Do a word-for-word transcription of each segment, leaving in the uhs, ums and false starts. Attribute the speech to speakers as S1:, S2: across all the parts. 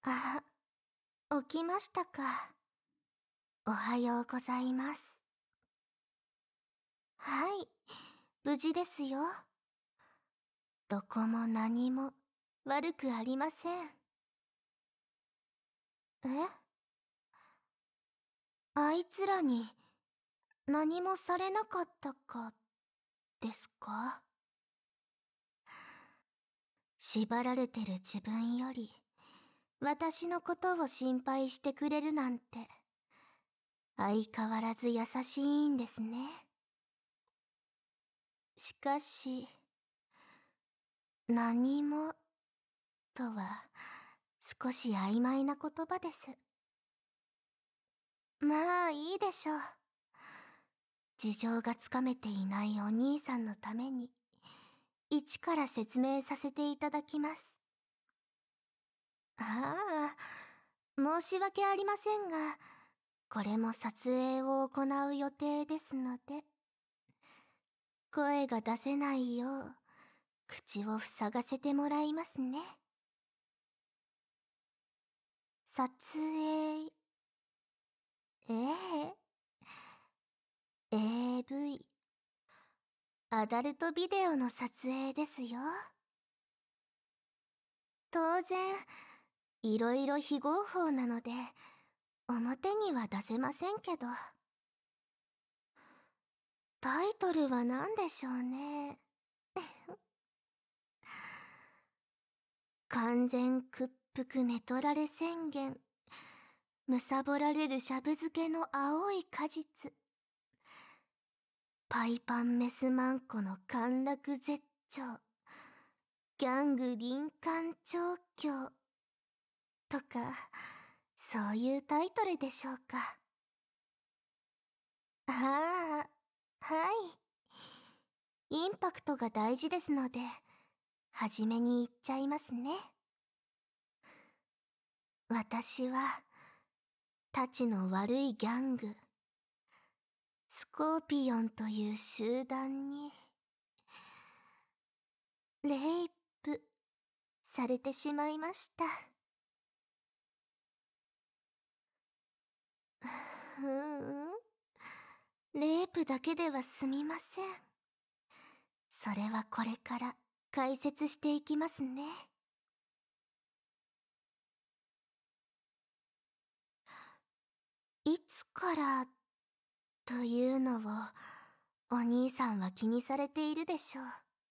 S1: あ、起きましたか。おはようございます。はい、無事ですよ。どこも何も悪くありません。え？あいつらに何もされなかったか、ですか？縛られてる自分より、私のことを心配してくれるなんて、相変わらず優しいんですね。しかし、何も、とは、少し曖昧な言葉です。まあ、いいでしょう。事情がつかめていないお兄さんのために、一から説明させていただきます。ああ、申し訳ありませんが、これも撮影を行う予定ですので、声が出せないよう、口を塞がせてもらいますね。撮影、ええ、エーブイ、アダルトビデオの撮影ですよ。当然、いろいろ非合法なので、表には出せませんけど。タイトルは何でしょうね。完全屈服寝取られ宣言。貪られるしゃぶ漬けの青い果実。パイパンメスマンコの陥落絶頂。ギャング林間調教。とか、そういうタイトルでしょうか。ああ、はい。インパクトが大事ですので、はじめに言っちゃいますね。私は、たちの悪いギャング、スコーピオンという集団に、レイプされてしまいました。うーん、レイプだけでは済みません。それはこれから解説していきますね。いつからというのをお兄さんは気にされているでしょう。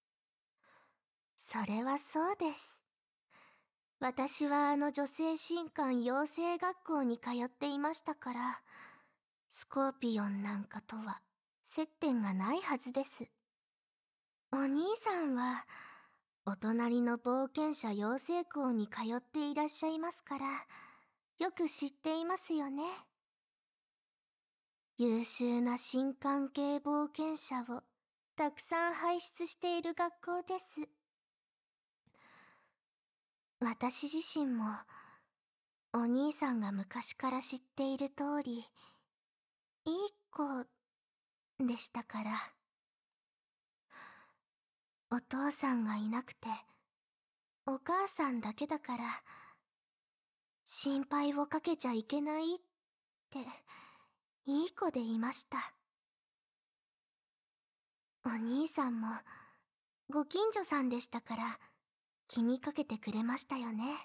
S1: それはそうです。私はあの女性神官養成学校に通っていましたから、スコーピオンなんかとは接点がないはずです。お兄さんは、お隣の冒険者養成校に通っていらっしゃいますから、よく知っていますよね。優秀な新関係冒険者をたくさん輩出している学校です。私自身も、お兄さんが昔から知っている通り、いい子でしたから。お父さんがいなくて、お母さんだけだから、心配をかけちゃいけないって、いい子でいました。お兄さんも、ご近所さんでしたから、気にかけてくれましたよね。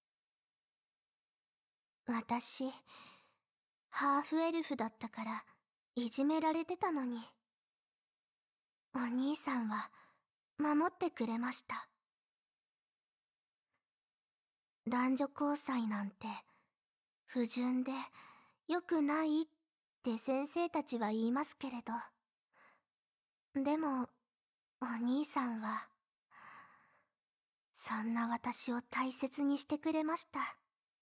S1: 私、ハーフエルフだったから、いじめられてたのに。お兄さんは、守ってくれました。男女交際なんて、不純で、良くないって先生たちは言いますけれど。でも、お兄さんは、そんな私を大切にしてくれました。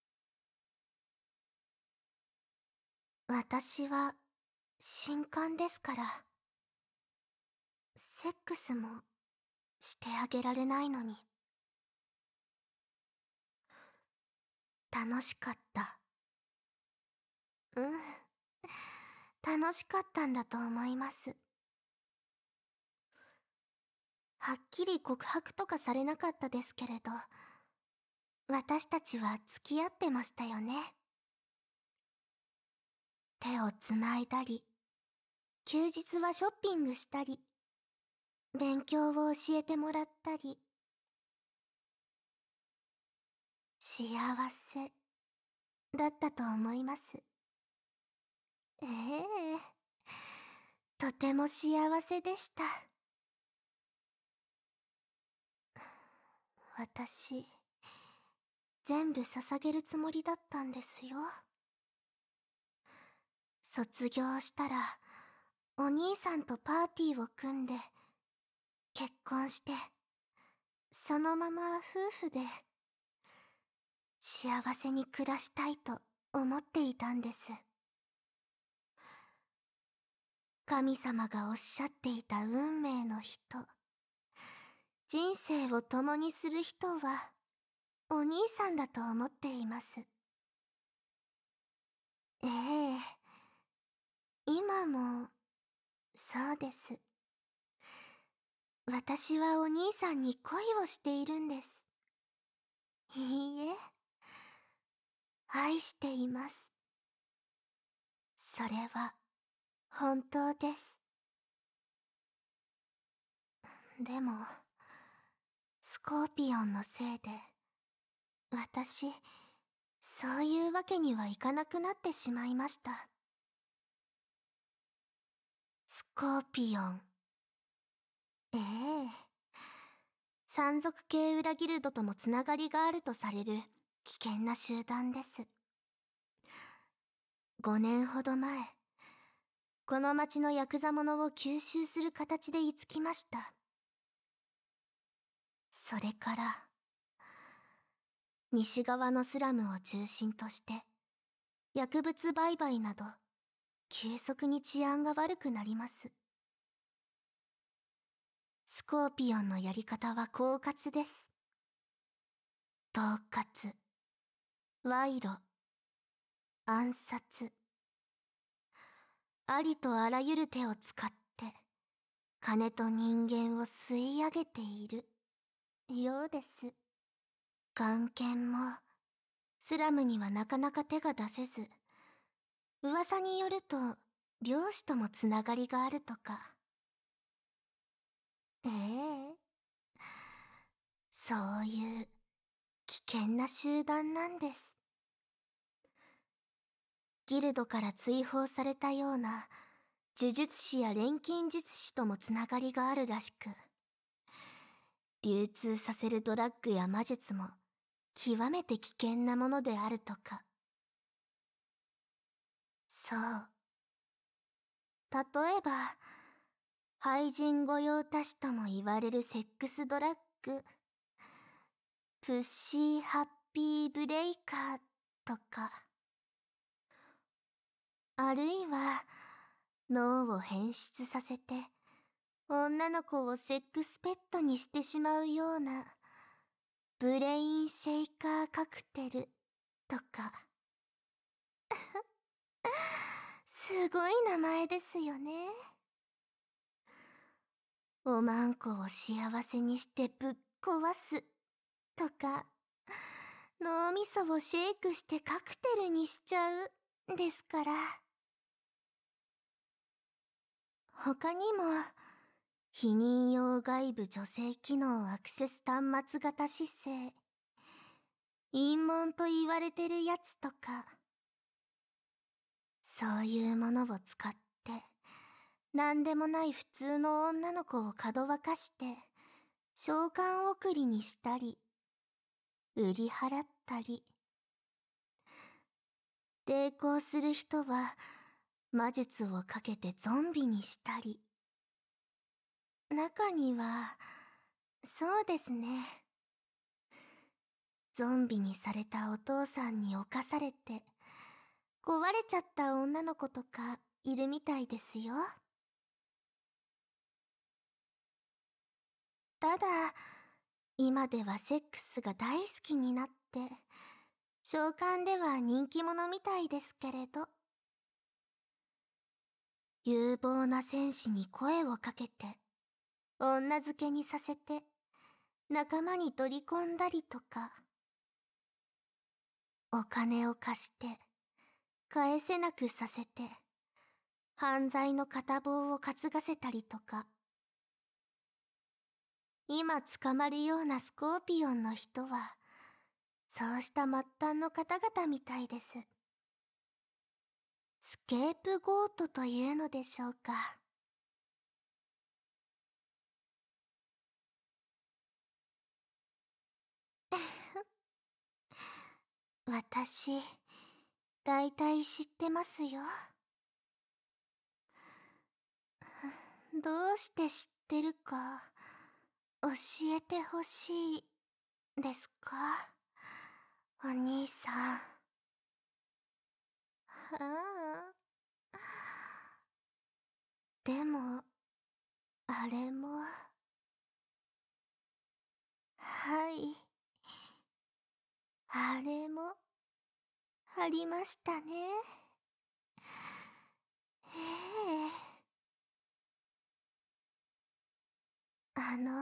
S1: 私は、新刊ですから、セックスも、してあげられないのに。楽しかった。うん。楽しかったんだと思います。はっきり告白とかされなかったですけれど、 私たちは付き合ってましたよね。手をつないだり、休日はショッピングしたり、勉強を教えてもらったり、幸せだったと思います。ええ、とても幸せでした。私、全部捧げるつもりだったんですよ。卒業したら、お兄さんとパーティーを組んで、結婚して、そのまま夫婦で、幸せに暮らしたいと思っていたんです。神様がおっしゃっていた運命の人、人生を共にする人は、お兄さんだと思っています。ええ、今も、そうです。私はお兄さんに恋をしているんです。いいえ、愛しています。それは、本当です。でも、スコーピオンのせいで、私、そういうわけにはいかなくなってしまいました。スコーピオン。ええ。山賊系裏ギルドともつながりがあるとされる危険な集団です。ごねんほど前、この町のヤクザ者を吸収する形で居つきました。それから、西側のスラムを中心として、薬物売買など、急速に治安が悪くなります。スコーピオンのやり方は狡猾です。恫喝、賄賂、暗殺。ありとあらゆる手を使って、金と人間を吸い上げているようです。眼見も、スラムにはなかなか手が出せず、噂によると、漁師ともつながりがあるとか。ええ、そういう危険な集団なんです。ギルドから追放されたような呪術師や錬金術師ともつながりがあるらしく、流通させるドラッグや魔術も極めて危険なものであるとか。そう。例えば、廃人御用達とも言われるセックスドラッグ、プッシーハッピーブレイカーとか、あるいは脳を変質させて女の子をセックスペットにしてしまうようなブレインシェイカーカクテルとか。すごい名前ですよね。おまんこを幸せにしてぶっ壊すとか、脳みそをシェイクしてカクテルにしちゃうですから。他にも、非認用外部女性機能アクセス端末型姿勢、陰門と言われてるやつとか、そういうものを使って、なんでもない普通の女の子をかどわかして、召喚送りにしたり、売り払ったり。抵抗する人は、魔術をかけてゾンビにしたり。中には、そうですね。ゾンビにされたお父さんに侵されて、壊れちゃった女の子とかいるみたいですよ。ただ、今ではセックスが大好きになって、召喚では人気者みたいですけれど、有望な戦士に声をかけて、女付けにさせて、仲間に取り込んだりとか。 お金を貸して、返せなくさせて、犯罪の片棒を担がせたりとか。今捕まるようなスコーピオンの人は、そうした末端の方々みたいです。スケープゴートというのでしょうか。私、だいたい知ってますよ。どうして知ってるか、教えてほしいですか、お兄さん。ああ。でも、あれも、はい、あれも、ありましたね。ええ。あの、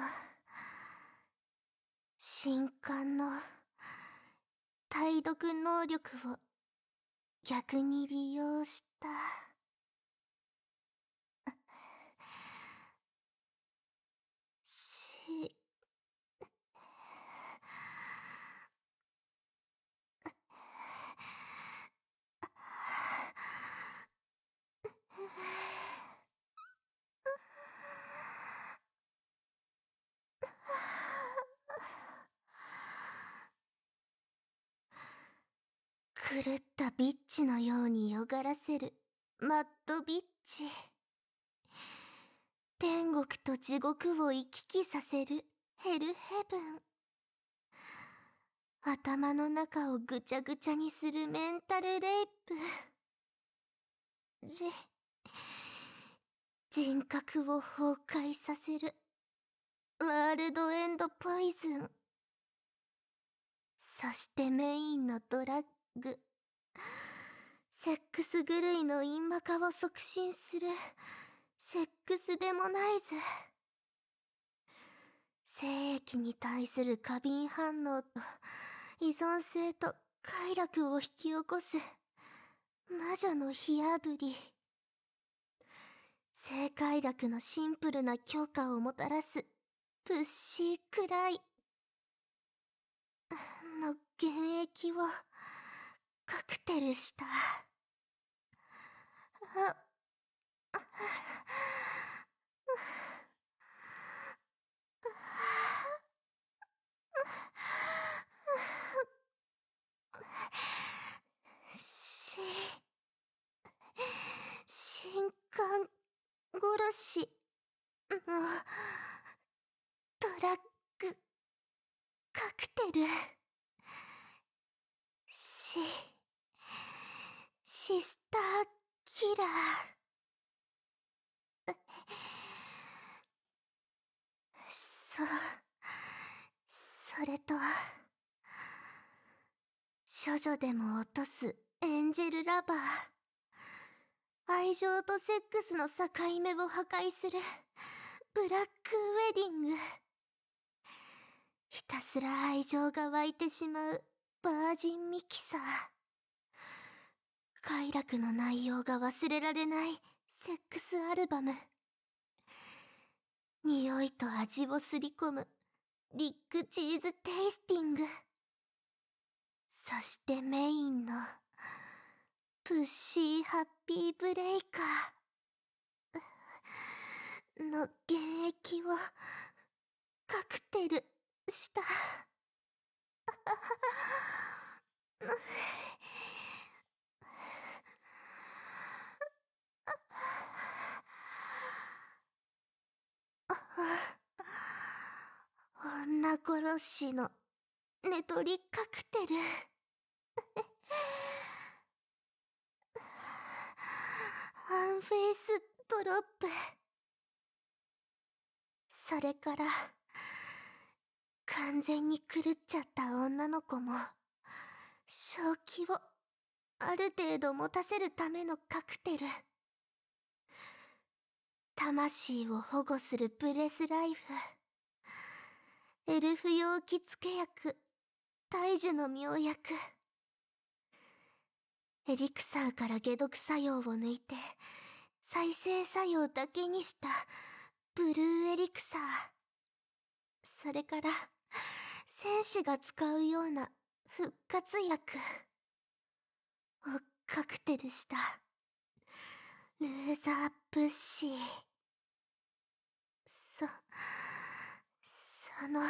S1: 新刊の体読能力を逆に利用した。し、狂ったビッチのようによがらせるマッドビッチ。天国と地獄を行き来させるヘルヘブン。頭の中をぐちゃぐちゃにするメンタルレイプ。じ、人格を崩壊させるワールドエンドポイズン。そしてメインのドラッグ。セックス狂いの陰魔化を促進するセックスデモナイズ。精液に対する過敏反応と依存性と快楽を引き起こす魔女の火あぶり。性快楽のシンプルな強化をもたらすプッシーくらいの原液をカクテルした。あ、し、新刊殺しのドラッグカクテル。し、シスターキラー。そう、それと、処女でも落とすエンジェルラバー。愛情とセックスの境目を破壊するブラックウェディング。ひたすら愛情が湧いてしまうバージンミキサー。快楽の内容が忘れられないセックスアルバム。匂いと味をすり込むリックチーズテイスティング。そしてメインのプッシーハッピーブレイカーの原液をカクテルした。女殺しの寝取りカクテル。アンフェイスドロップ。それから完全に狂っちゃった女の子も正気をある程度持たせるためのカクテル。魂を保護するブレスライフ。エルフ用着付け薬大樹の妙薬。 エリクサーから解毒作用を抜いて再生作用だけにしたブルーエリクサー、それから戦士が使うような復活薬をカクテルしたルーザープッシー。そその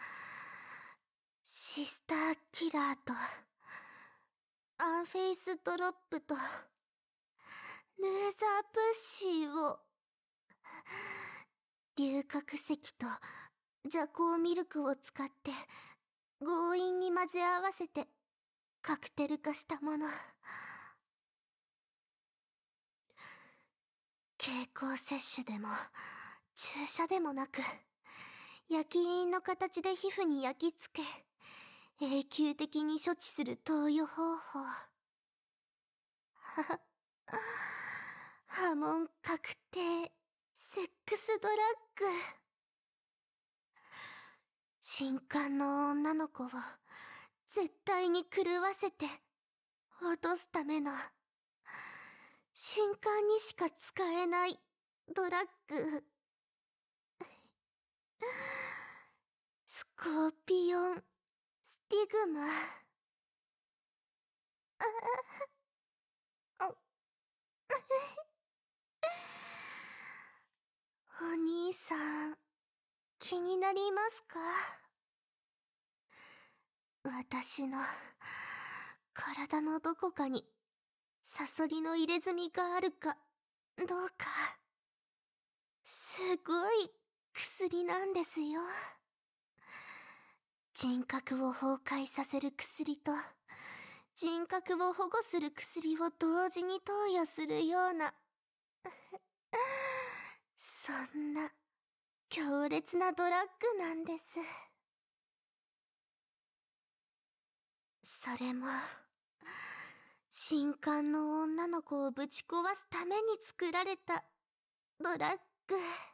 S1: シスターキラーとアンフェイスドロップとルーザープッシーを龍角石とジャコウミルクを使って強引に混ぜ合わせてカクテル化したもの。経口摂取でも注射でもなく、焼き印の形で皮膚に焼き付け永久的に処置する投与方法。波紋確定セックスドラッグ。新刊の女の子を絶対に狂わせて落とすための新刊にしか使えないドラッグ。スコーピオンスティグマ。お兄さん、気になりますか？私の体のどこかにサソリの入れ墨があるかどうか。すごい薬なんですよ。人格を崩壊させる薬と人格を保護する薬を同時に投与するようなそんな強烈なドラッグなんです。それも新刊の女の子をぶち壊すために作られたドラッグ。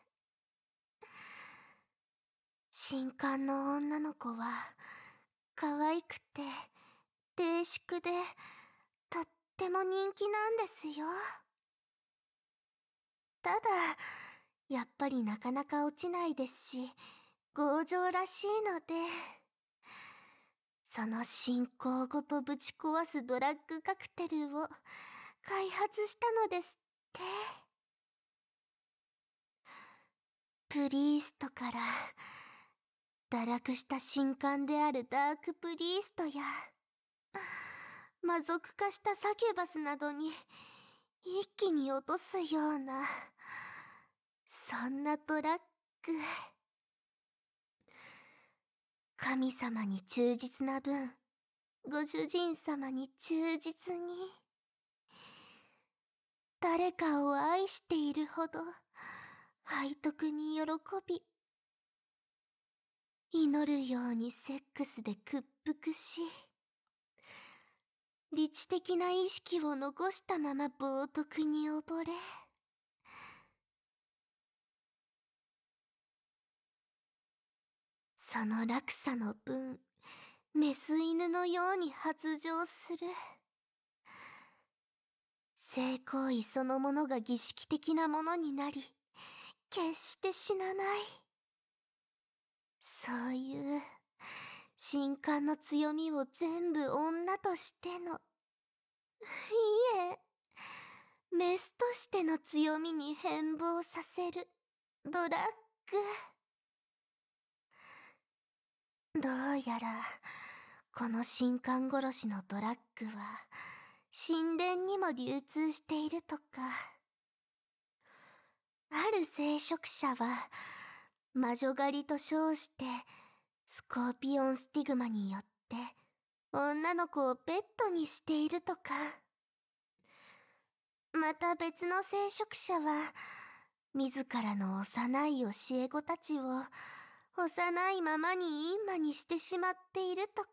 S1: 新刊の女の子は可愛くて低粛でとっても人気なんですよ。ただやっぱりなかなか落ちないですし強情らしいので、その進行ごとぶち壊すドラッグカクテルを開発したのですって。プリーストから堕落した神官であるダークプリーストや魔族化したサキュバスなどに一気に落とすようなそんなドラッグ。神様に忠実な分ご主人様に忠実に、誰かを愛しているほど背徳に喜び、祈るようにセックスで屈服し、理知的な意識を残したまま冒涜に溺れ、その落差の分メス犬のように発情する。性行為そのものが儀式的なものになり決して死なない、そういう神官の強みを全部女としての、いえメスとしての強みに変貌させるドラッグ。どうやらこの神官殺しのドラッグは神殿にも流通しているとか。ある聖職者は魔女狩りと称してスコーピオンスティグマによって女の子をペットにしているとか。また別の聖職者は自らの幼い教え子たちを幼いままにインマにしてしまっているとか。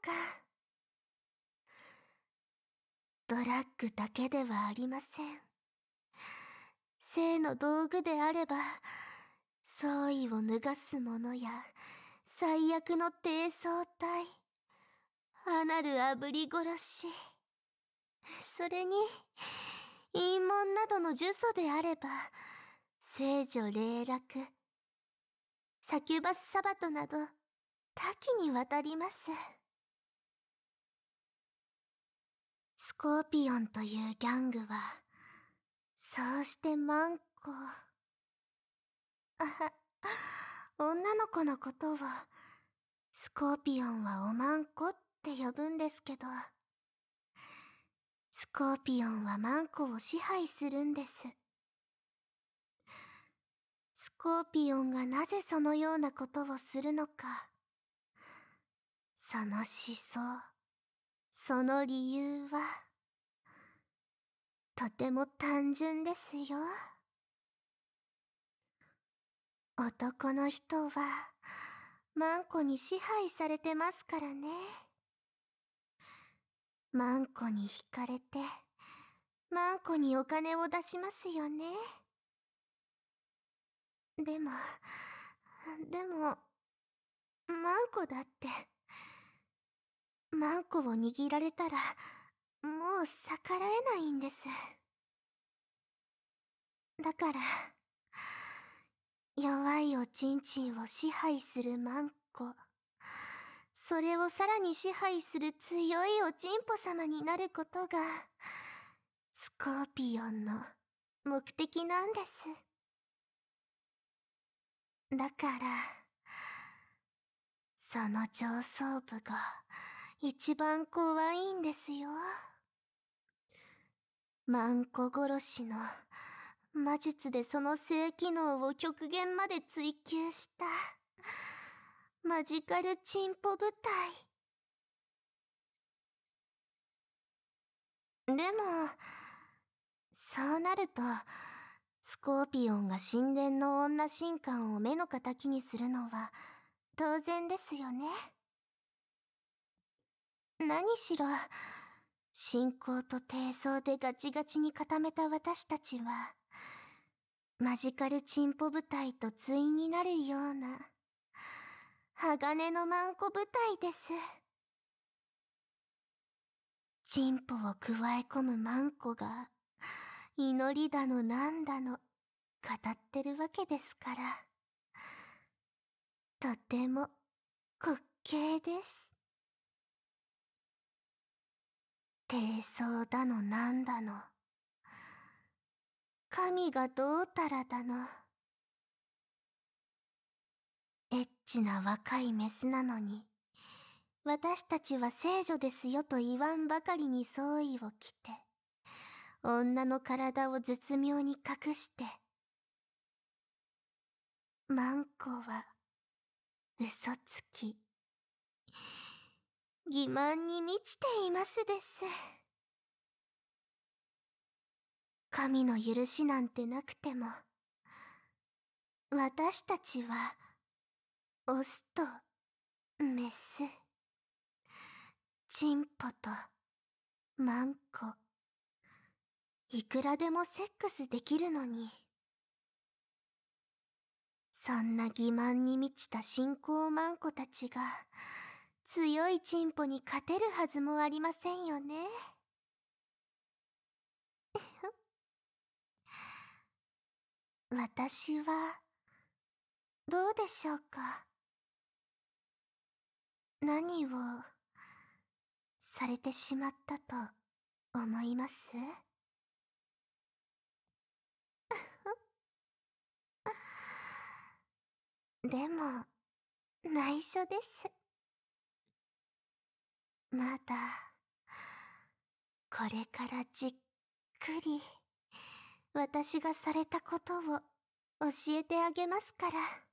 S1: ドラッグだけではありません。性の道具であれば創意を脱がすものや最悪の低層体、アナル炙り殺し、 それに、陰謀などの呪詛であれば、聖女霊落、サキュバスサバトなど、多岐にわたります。スコーピオンというギャングは、そうしてマンコ、あは、女の子のことを、スコーピオンはおまんこって呼ぶんですけど、スコーピオンはマンコを支配するんです。スコーピオンがなぜそのようなことをするのか、その思想、その理由は、とても単純ですよ。男の人は、マンコに支配されてますからね。マンコに惹かれて、マンコにお金を出しますよね。でも、でも、マンコだって、マンコを握られたら、もう逆らえないんです。だから、弱いおちんちんを支配するマンコ。それをさらに支配する強いおちんぽ様になることが、スコーピオンの目的なんです。だから、その上層部が一番怖いんですよ。マンコ殺しの魔術でその性機能を極限まで追求したマジカルチンポ部隊。でも、そうなると、スコーピオンが神殿の女神官を目の敵にするのは当然ですよね。何しろ、信仰と低層でガチガチに固めた私たちは、マジカルチンポ部隊と対になるような、鋼のマンコ部隊です。チンポをくわえ込むマンコが、祈りだのなんだの、語ってるわけですから。とても、滑稽です。低層だのなんだの。神がどうたらだの。エッチな若いメスなのに、私たちは聖女ですよと言わんばかりに装衣を着て、女の体を絶妙に隠して、マンコは、嘘つき、欺瞞に満ちていますです。神の許しなんてなくても、私たちは、オスとメス、チンポとマンコ、いくらでもセックスできるのに。そんな欺瞞に満ちた信仰マンコたちが、強いチンポに勝てるはずもありませんよね。私は、どうでしょうか。何を、されてしまったと思います？でも、内緒です。まだ、これからじっくり、私がされたことを教えてあげますから。